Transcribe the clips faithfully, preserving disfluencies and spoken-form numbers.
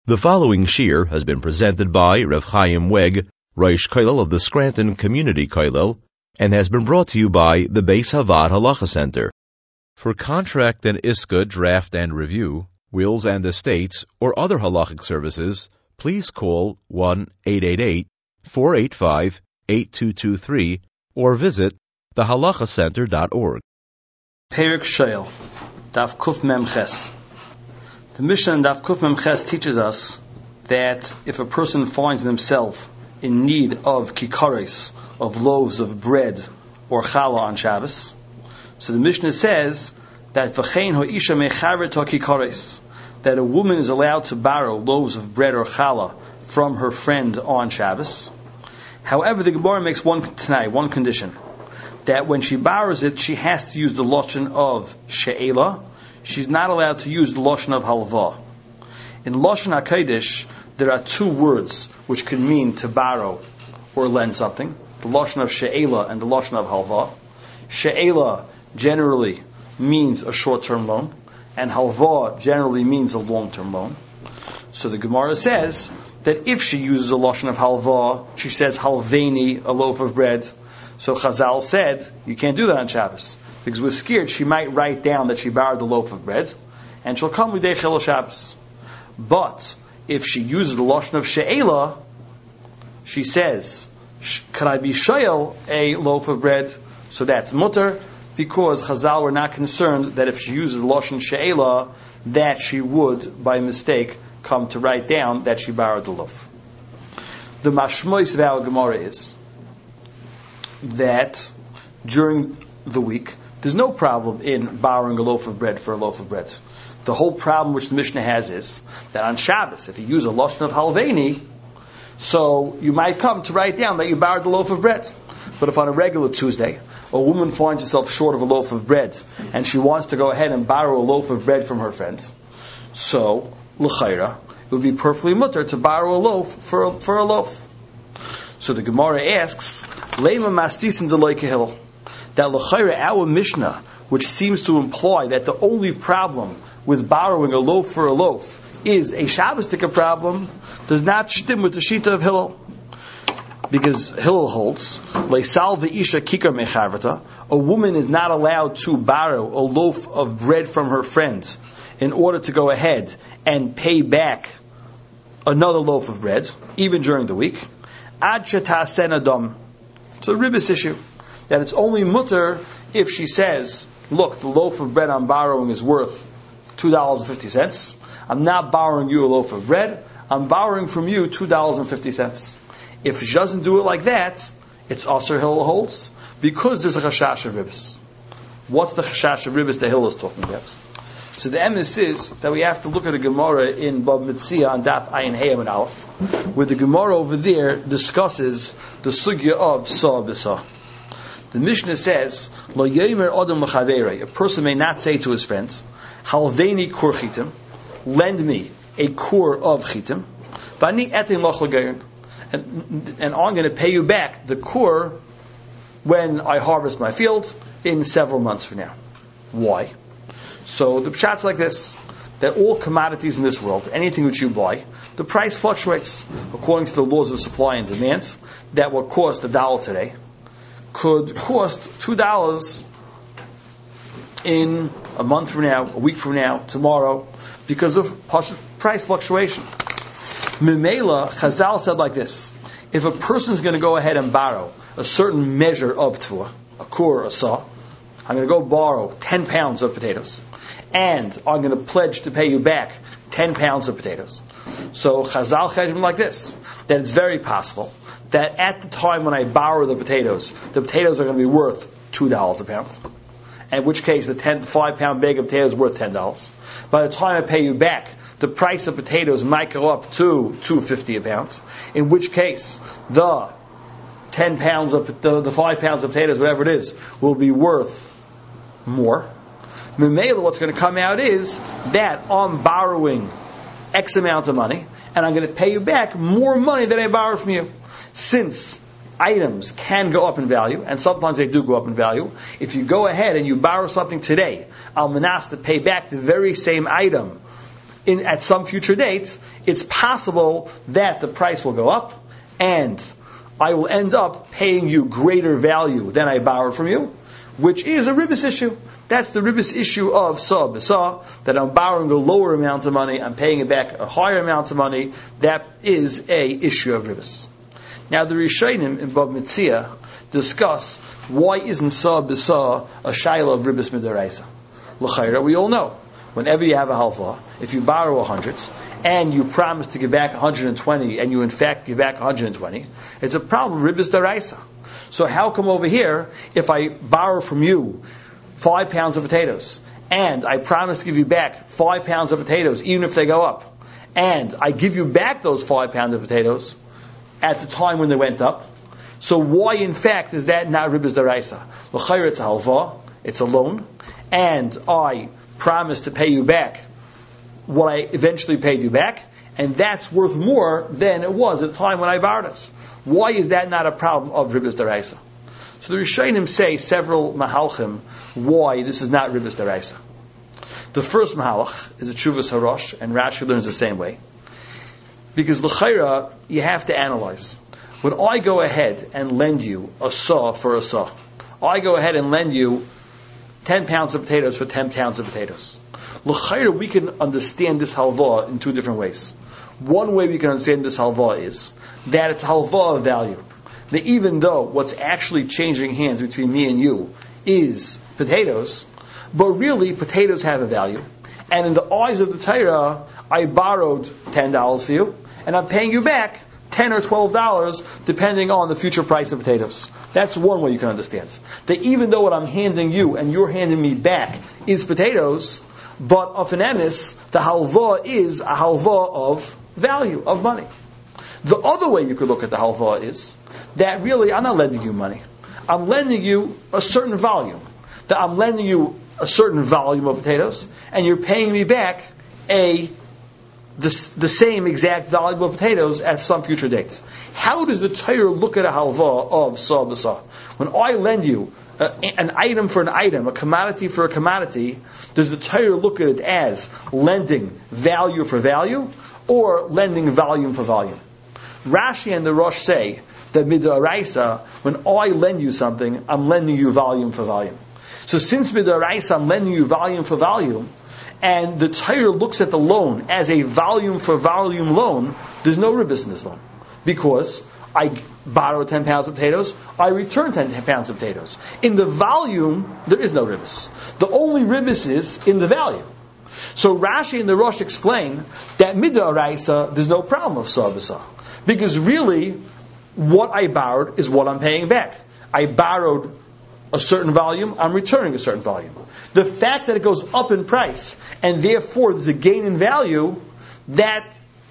The following shir has been presented by Rav Chaim Weg, Rosh Kollel of the Scranton Community Kollel, and has been brought to you by the Beis Havad Halacha Center. For contract and iska draft and review, wills and estates, or other halachic services, please call one eight eight eight, four eight five, eight two two three or visit the halacha center dot org. Perik Sheil, Daf Kuf Mem Ches. The Mishnah in Daf Kuf Mem Ches teaches us that if a person finds himself in need of kikares, of loaves of bread or challah on Shabbos, so the Mishnah says that v'chein ha'isha mechavet ha'kikares, that a woman is allowed to borrow loaves of bread or challah from her friend on Shabbos. However, the Gemara makes one t'nai, one condition, that when she borrows it, she has to use the lashon of she'ela. She's not allowed to use the lashon of halva. In lashon hakodesh, there are two words which can mean to borrow or lend something: the lashon of she'ela and the lashon of halva. She'ela generally means a short-term loan, and halva generally means a long-term loan. So the Gemara says that if she uses a lashon of halva, she says halveini, a loaf of bread. So Chazal said you can't do that on Shabbos, because we're scared she might write down that she borrowed the loaf of bread, and she'll come with Chil Shabbos. But if she uses the lashon of she'ela, she says, "Could I be shayel a loaf of bread?" So that's mutter, because Chazal were not concerned that if she uses the lashon she'ela, that she would, by mistake, come to write down that she borrowed the loaf. The mashmois of our Gemara is that during the week, there's no problem in borrowing a loaf of bread for a loaf of bread. The whole problem which the Mishnah has is that on Shabbos, if you use a lashon of halveini, so you might come to write down that you borrowed the loaf of bread. But if on a regular Tuesday, a woman finds herself short of a loaf of bread, and she wants to go ahead and borrow a loaf of bread from her friend, so, l'chayra, it would be perfectly mutter to borrow a loaf for a, for a loaf. So the Gemara asks, Lema mastisim deloy kehil, that l'chayra, our Mishnah, which seems to imply that the only problem with borrowing a loaf for a loaf is a Shabbos-tika problem, does not stim with the shita of Hillel. Because Hillel holds, leisal v'isha kikar mechavrata, a woman is not allowed to borrow a loaf of bread from her friends in order to go ahead and pay back another loaf of bread, even during the week. Ad she'tasen adam. It's a ribbis issue, that it's only mutter if she says, look, the loaf of bread I'm borrowing is worth two dollars and fifty cents. I'm not borrowing you a loaf of bread. I'm borrowing from you two dollars and fifty cents. If she doesn't do it like that, it's Aser Hillel holds, because there's a chashash of ribbis. What's the chashash of ribbis that Hillel is talking about? So the emes is that we have to look at a Gemara in Bab Metzia on Daf Ayin Hey and Aleph, where the Gemara over there discusses the sugya of Sa B'Sa. The Mishnah says, Lo yomer adam l'chaverei, a person may not say to his friends, Halveini kur chitim, lend me a kur of chitim, v'ani etin loch l'gerin, and and I'm going to pay you back the kur when I harvest my field in several months from now. Why? So the pshat's like this, that all commodities in this world, anything which you buy, the price fluctuates according to the laws of supply and demand. That what cost a dollar today could cost two dollars in a month from now, a week from now, tomorrow, because of price fluctuation. Mimela, Chazal said like this: if a person is going to go ahead and borrow a certain measure of tefillah, a kur, a saw, I'm going to go borrow ten pounds of potatoes, and I'm going to pledge to pay you back ten pounds of potatoes. So Chazal cheshbon like this, that it's very possible that at the time when I borrow the potatoes, the potatoes are going to be worth two dollars a pound. In which case, the ten, five pound bag of potatoes is worth ten dollars. By the time I pay you back, the price of potatoes might go up to two fifty a pound. In which case, the ten pounds of the, the five pounds of potatoes, whatever it is, will be worth more. Memela, what's going to come out is that I'm borrowing X amount of money, and I'm going to pay you back more money than I borrowed from you. Since items can go up in value, and sometimes they do go up in value, if you go ahead and you borrow something today, al manas to pay back the very same item in at some future date, it's possible that the price will go up and I will end up paying you greater value than I borrowed from you, which is a ribis issue. That's the ribis issue of sa b'sa, that I'm borrowing a lower amount of money, I'm paying it back a higher amount of money. That is a issue of ribis. Now the Rishonim in Bab Metzia discuss why isn't sa b'sa a shayla of ribis midaraisa. L'chayra, we all know, whenever you have a halva, if you borrow a hundred and you promise to give back one hundred twenty and you in fact give back one hundred twenty, it's a problem, ribis daraisa. So how come over here, if I borrow from you five pounds of potatoes, and I promise to give you back five pounds of potatoes, even if they go up, and I give you back those five pounds of potatoes at the time when they went up, so why in fact is that not ribis daraisa? L'chayr, it's a halva, it's a loan, and I promise to pay you back what I eventually paid you back, and that's worth more than it was at the time when I borrowed it. Why is that not a problem of ribis daraisa? So the Rishonim say several mahalchim why this is not ribis daraisa. The first mahalach is a Tshuvas Harosh, and Rashi learns the same way. Because l'chayra, you have to analyze. When I go ahead and lend you a saw for a saw, I go ahead and lend you ten pounds of potatoes for ten pounds of potatoes. L'chayra, we can understand this halva in two different ways. One way we can understand this halva is that it's halva of value. That even though what's actually changing hands between me and you is potatoes, but really potatoes have a value. And in the eyes of the Torah, I borrowed ten dollars for you, and I'm paying you back ten or twelve dollars depending on the future price of potatoes. That's one way you can understand. That even though what I'm handing you and you're handing me back is potatoes, but of an emes, the halva is a halva of value, of money. The other way you could look at the halva is that really I'm not lending you money. I'm lending you a certain volume. That I'm lending you a certain volume of potatoes, and you're paying me back a the, the same exact volume of potatoes at some future date. How does the Torah look at a halva of sa b'sa? When I lend you uh, an item for an item, a commodity for a commodity, does the Torah look at it as lending value for value, or lending volume for volume? Rashi and the Rosh say that midaraisa, when I lend you something, I'm lending you volume for volume. So since midaraisa, I'm lending you volume for volume, and the Torah looks at the loan as a volume for volume loan, there's no ribis in this loan. Because I borrow ten pounds of potatoes, I return ten pounds of potatoes. In the volume, there is no ribis. The only ribis is in the value. So Rashi and the Rosh explain that midaraisa, there's no problem of sa b'sa. Because really, what I borrowed is what I'm paying back. I borrowed a certain volume, I'm returning a certain volume. The fact that it goes up in price, and therefore there's a gain in value, that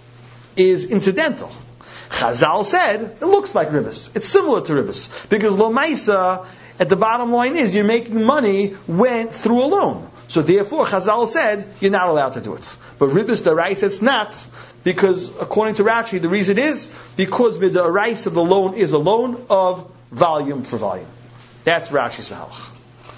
is incidental. Chazal said, it looks like ribis. It's similar to ribis. Because Lomaisa, at the bottom line is, you're making money when through a loan. So therefore, Chazal said, you're not allowed to do it. But ribis daraisa, it's not, because according to Rashi, the reason is, because the daraisa of the loan is a loan of volume for volume. That's Rashi's mahalach.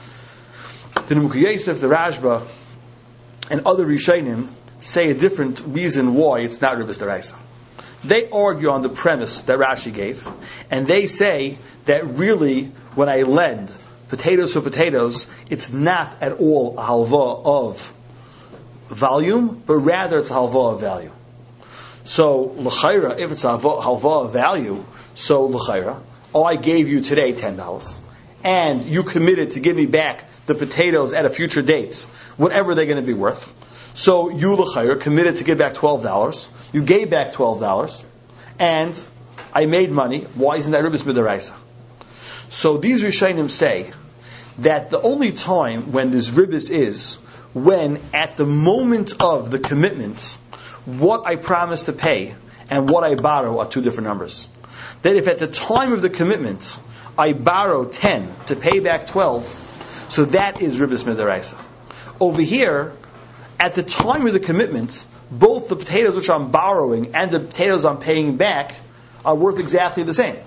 The Nimukei Yosef, the Rashba, and other Rishonim say a different reason why it's not ribis daraisa. They argue on the premise that Rashi gave, and they say that really, when I lend potatoes for potatoes, it's not at all a halva of volume, but rather it's a halva of value. So, l'chayra, if it's a halva of value, so l'chayra, oh, I gave you today ten dollars, and you committed to give me back the potatoes at a future date, whatever they're going to be worth. So you, l'chayra, committed to give back twelve dollars. You gave back twelve dollars, and I made money. Why isn't that ribis midaraisa? So these Rishonim say that the only time when this ribis is when at the moment of the commitment, what I promise to pay and what I borrow are two different numbers. That if at the time of the commitment I borrow ten to pay back twelve, so that is ribis midaraisa. Over here, at the time of the commitment, both the potatoes which I'm borrowing and the potatoes I'm paying back are worth exactly the same.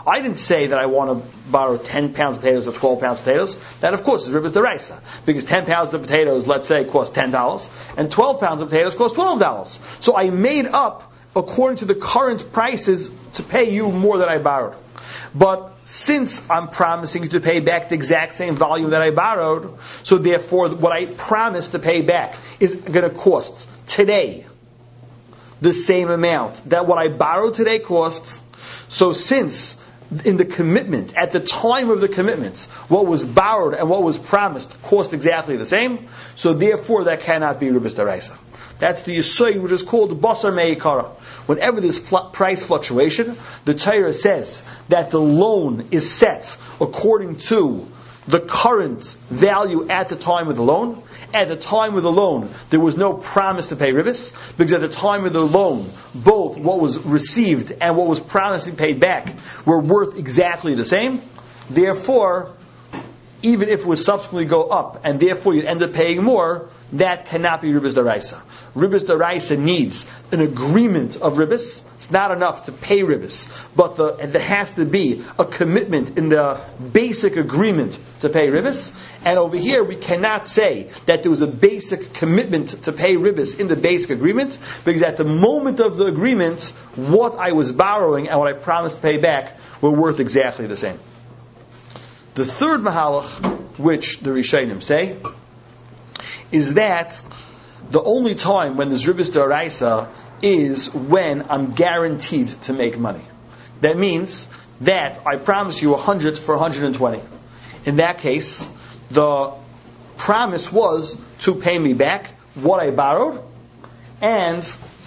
I didn't say that I want to borrow ten pounds of potatoes or twelve pounds of potatoes. That, of course, is ribas deraisa. Because ten pounds of potatoes, let's say, cost ten dollars, and twelve pounds of potatoes cost twelve dollars. So I made up, according to the current prices, to pay you more than I borrowed. But since I'm promising you to pay back the exact same volume that I borrowed, so therefore what I promised to pay back is going to cost today the same amount that what I borrowed today costs. So since in the commitment, at the time of the commitment, what was borrowed and what was promised cost exactly the same, so therefore that cannot be ribas deraisa. That's the yisay, which is called basar me'ikara. Whenever there's fl- price fluctuation, the Torah says that the loan is set according to the current value at the time of the loan. At the time of the loan, there was no promise to pay ribas, because at the time of the loan, both what was received and what was promised and paid back were worth exactly the same. Therefore, even if it would subsequently go up, and therefore you'd end up paying more, that cannot be ribas deraisa. Ribas deraisa needs an agreement of ribas. It's not enough to pay ribas, but the, there has to be a commitment in the basic agreement to pay ribas. And over here, we cannot say that there was a basic commitment to pay ribas in the basic agreement, because at the moment of the agreement, what I was borrowing and what I promised to pay back were worth exactly the same. The third mahalach, which the Rishonim say, is that the only time when there's ribas deraisa is when I'm guaranteed to make money. That means that I promise you a hundred for one hundred twenty. In that case, the promise was to pay me back what I borrowed and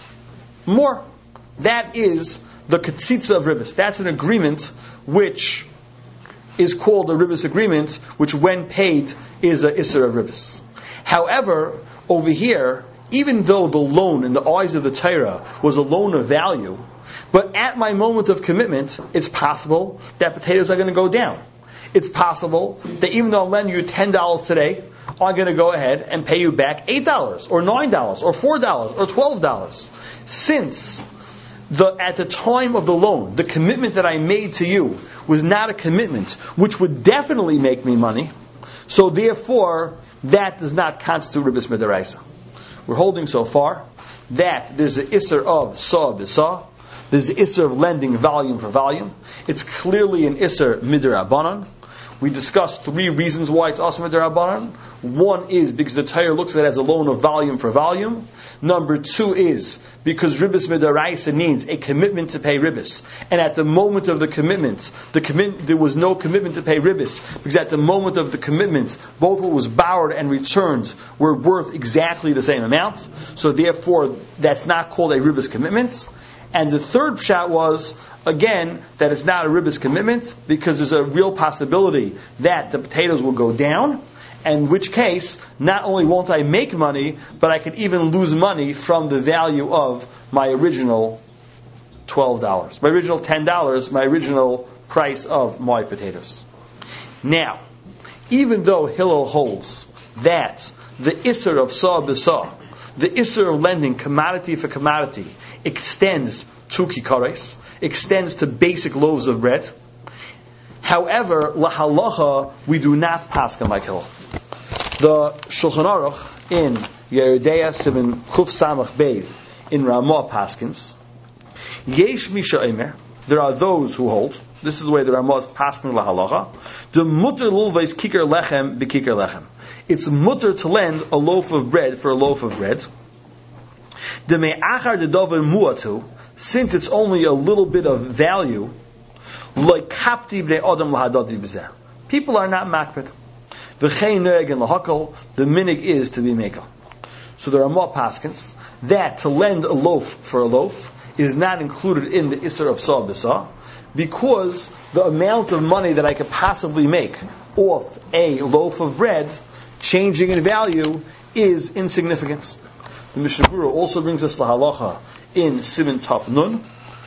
more. That is the katzitza of ribas. That's an agreement which is called a ribas agreement, which when paid is a isser of ribas. However, over here, even though the loan in the eyes of the Torah was a loan of value, but at my moment of commitment, it's possible that potatoes are going to go down. It's possible that even though I'm lending you ten dollars today, I'm going to go ahead and pay you back eight dollars, or nine dollars, or four dollars, or twelve dollars. Since the, at the time of the loan, the commitment that I made to you was not a commitment which would definitely make me money, so therefore, that does not constitute ribas midaraisa. We're holding so far that there's an isser of sa b'sa, there's an isser of lending volume for volume. It's clearly an isser midarabanan. We discussed three reasons why it's also midarabanan. One is because the Torah looks at it as a loan of volume for volume. Number two is because ribas midaraisa needs a commitment to pay ribas, and at the moment of the commitment, the commit there was no commitment to pay ribas, because at the moment of the commitment, both what was borrowed and returned were worth exactly the same amount. So therefore, that's not called a ribas commitment. And the third pshat was, again, that it's not a ribas commitment because there's a real possibility that the potatoes will go down, in which case, not only won't I make money, but I could even lose money from the value of my original twelve dollars. My original ten dollars, my original price of my potatoes. Now, even though Hillel holds that the isser of sa b'sa, the isser of lending commodity for commodity, extends to kikares, extends to basic loaves of bread. However, lahalacha, we do not paskin like Hillel. The Shulchan Aruch in Yeridea Sivan Kuf Samach Beis in Ramah paskins, Yesh Misha Eimer, there are those who hold, this is the way the Ramah is paskin lahalacha, the mutter lulveis kikar lechem bekikar lechem. It's mutter to lend a loaf of bread for a loaf of bread. The me'achar de davar muatu, since it's only a little bit of value, like kapti bnei adam lahadadi b'zeh. People are not makbid. The cheineg and lahakal, the minig is to be mekel. So there are more paskins that to lend a loaf for a loaf is not included in the isser of sa b'sa, because the amount of money that I could possibly make off a loaf of bread, changing in value, is insignificant. The Mishnah Berurah also brings us the halacha in Siman Taf Nun.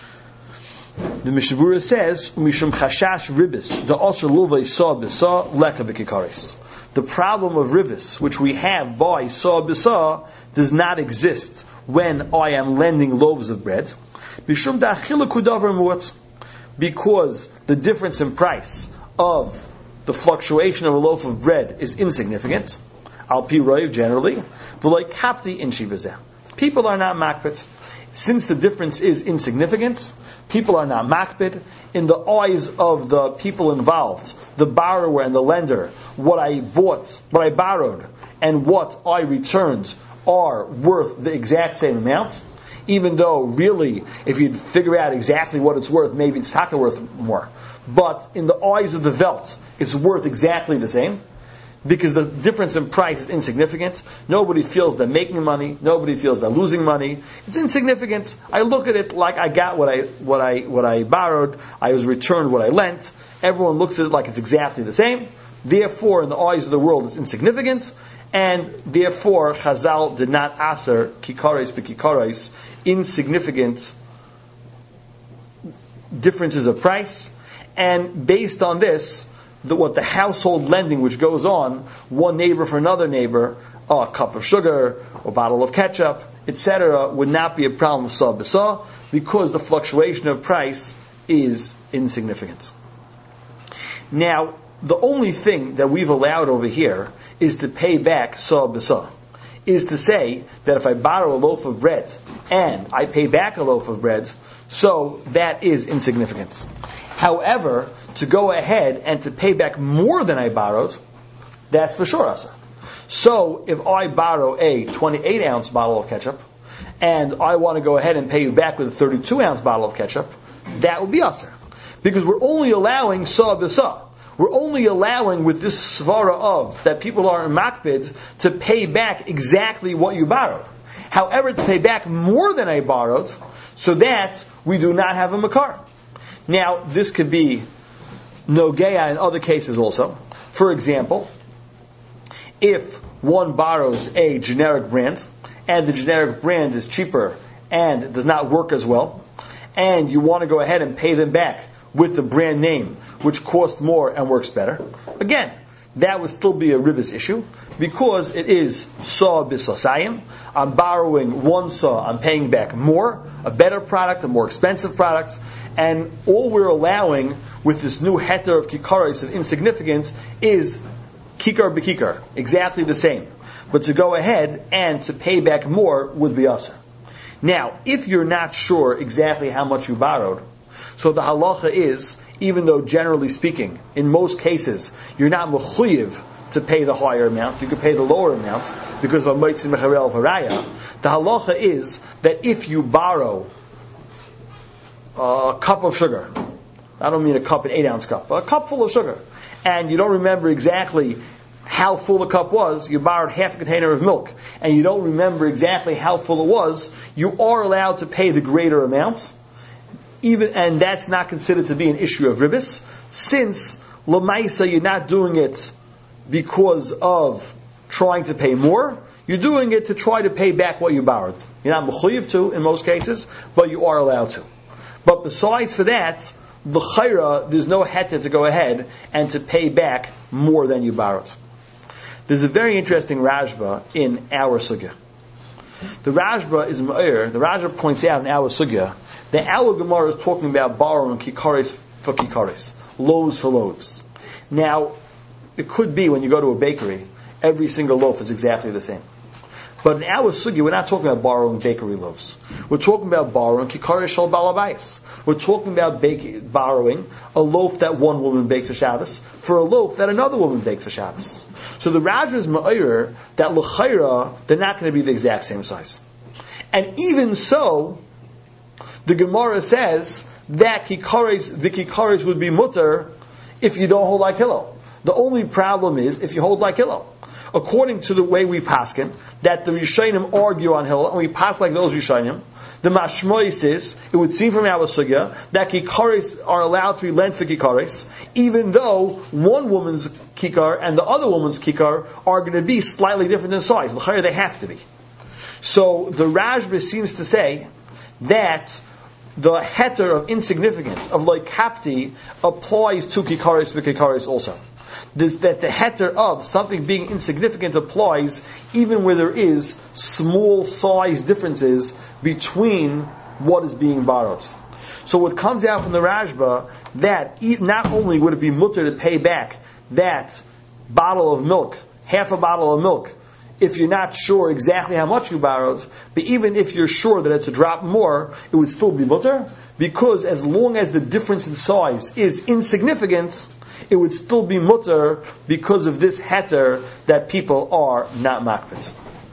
The Mishnah Berurah says, "Mishum chashash ribis, the osir luvay sa b'sa leka b'kikaris." The problem of ribis, which we have by sa b'sa, does not exist when I am lending loaves of bread. Mishum da'achila kudavar muat, because the difference in price of the fluctuation of a loaf of bread is insignificant, al pi roiv generally, the like kapti in shivazeh. People are not makbid. Since the difference is insignificant, people are not makbid. In the eyes of the people involved, the borrower and the lender, what I bought, what I borrowed, and what I returned are worth the exact same amount. Even though, really, if you'd figure out exactly what it's worth, maybe it's taka worth more. But in the eyes of the Welt, it's worth exactly the same. Because the difference in price is insignificant. Nobody feels they're making money. Nobody feels they're losing money. It's insignificant. I look at it like I got what I what I what I borrowed. I was returned what I lent. Everyone looks at it like it's exactly the same. Therefore, in the eyes of the world, it's insignificant. And therefore, Chazal did not aser kikares b'kikares, insignificant differences of price. And based on this, the, what the household lending which goes on, one neighbor for another neighbor, a cup of sugar, a bottle of ketchup, et cetera, would not be a problem with sah b'sah, because the fluctuation of price is insignificant. Now, the only thing that we've allowed over here is to pay back sah b'sah. Is to say that if I borrow a loaf of bread and I pay back a loaf of bread, so that is insignificant. However, to go ahead and to pay back more than I borrowed, that's for sure asur. So, if I borrow a twenty-eight ounce bottle of ketchup, and I want to go ahead and pay you back with a thirty-two ounce bottle of ketchup, that would be asur. Because we're only allowing sah b'sah. We're only allowing with this svara of, that people are in makbid, to pay back exactly what you borrowed. However, to pay back more than I borrowed, so that we do not have a makar. Now, this could be nogeya in other cases also. For example, if one borrows a generic brand, and the generic brand is cheaper and does not work as well, and you want to go ahead and pay them back with the brand name, which costs more and works better, again, that would still be a ribis issue, because it is sah b'sasayim. I'm borrowing one sah, I'm paying back more, a better product, a more expensive product, and all we're allowing with this new heter of kikaros of insignificance is kikar b'kikar, exactly the same. But to go ahead and to pay back more would be asur. Now, if you're not sure exactly how much you borrowed, so the halacha is, even though generally speaking, in most cases, you're not mechuyev to pay the higher amount, you could pay the lower amount, because of a moitzin mecharel v'raya. The halacha is that if you borrow a cup of sugar, I don't mean a cup, an eight ounce cup, but a cup full of sugar, and you don't remember exactly how full the cup was, you borrowed half a container of milk, and you don't remember exactly how full it was, you are allowed to pay the greater amount, even, and that's not considered to be an issue of ribis, since lamaisa you're not doing it because of trying to pay more, you're doing it to try to pay back what you borrowed. You're not mechuyev to in most cases, but you are allowed to. But besides for that, the chayra, there's no heter to go ahead and to pay back more than you borrowed. There's a very interesting Rashba in our sugya. The Rashba is ma'ir, the Rashba points out in our sugya, that our Gemara is talking about borrowing kikares for kikares, loaves for loaves. Now, it could be when you go to a bakery, every single loaf is exactly the same. But in our sugya, we're not talking about borrowing bakery loaves. We're talking about borrowing kikares shel balabayis. We're talking about bake, borrowing a loaf that one woman bakes for Shabbos for a loaf that another woman bakes for Shabbos. So the Rajah is ma'ir that l'chayra, they're not going to be the exact same size. And even so, the Gemara says that kikares, the kikares would be mutter if you don't hold like Hillel. The only problem is if you hold like Hillel. According to the way we paskin, that the Rishonim argue on Hillel, and we pass like those Rishonim, the Mashmois is, it would seem from our sugya, that kikares are allowed to be lent for kikares, even though one woman's kikar and the other woman's kikar are going to be slightly different in size. L'chayr, they have to be. So the Rashba seems to say that the heter of insignificance, of like kapti, applies to kikares for kikares also. That the heter of something being insignificant applies even where there is small size differences between what is being borrowed. So what comes out from the Rashba, that not only would it be mutter to pay back that bottle of milk, half a bottle of milk, if you're not sure exactly how much you borrowed, but even if you're sure that it's a drop more, it would still be mutter, because as long as the difference in size is insignificant, it would still be mutter because of this heter that people are not makbid.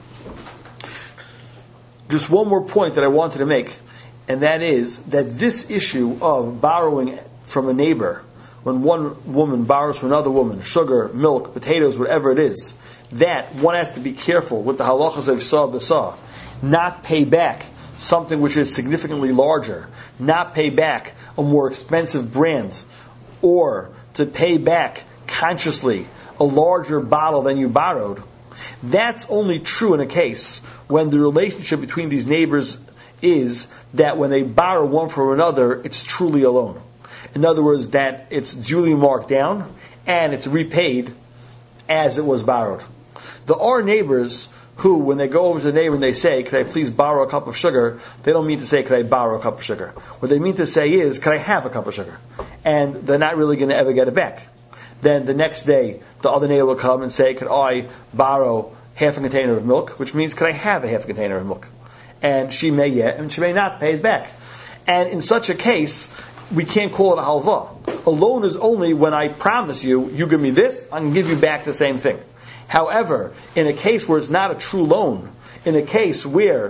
Just one more point that I wanted to make, and that is that this issue of borrowing from a neighbor, when one woman borrows from another woman, sugar, milk, potatoes, whatever it is, that one has to be careful with the halachas of Sah B'Sah, not pay back something which is significantly larger, not pay back a more expensive brand, or to pay back consciously a larger bottle than you borrowed. That's only true in a case when the relationship between these neighbors is that when they borrow one from another, it's truly a loan. In other words, that it's duly marked down and it's repaid as it was borrowed. There are neighbors who, when they go over to the neighbor and they say, "Could I please borrow a cup of sugar?" they don't mean to say, "Could I borrow a cup of sugar?" What they mean to say is, "Could I have a cup of sugar?" And they're not really going to ever get it back. Then the next day, the other neighbor will come and say, "Could I borrow half a container of milk?" Which means, "Could I have a half a container of milk?" And she may get, and she may not pay it back. And in such a case, we can't call it a halva. A loan is only when I promise you, you give me this, I can give you back the same thing. However, in a case where it's not a true loan, in a case where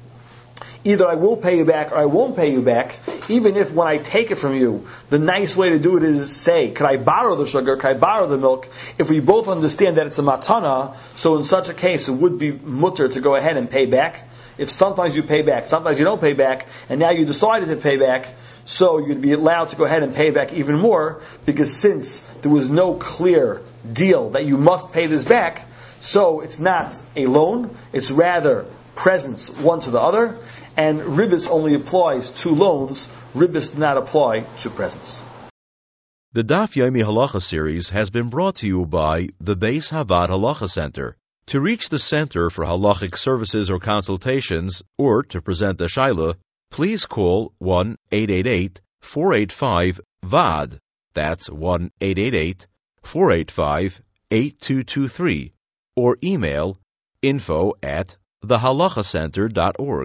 either I will pay you back or I won't pay you back, even if when I take it from you, the nice way to do it is say, "Could I borrow the sugar? Could I borrow the milk?" If we both understand that it's a matana, so in such a case it would be mutter to go ahead and pay back. If sometimes you pay back, sometimes you don't pay back, and now you decided to pay back, so you'd be allowed to go ahead and pay back even more, because since there was no clear deal that you must pay this back, so it's not a loan, it's rather presents one to the other, and ribis only applies to loans, ribis does not apply to presents. The Daf Yomi Halacha series has been brought to you by the Beis Havad Halacha Center. To reach the Center for Halachic Services or Consultations, or to present a Shaila, please call one eight eight eight, four eight five, V A D. That's one eight eight eight, four eight five, eight two two three, or email info at the halacha center dot org.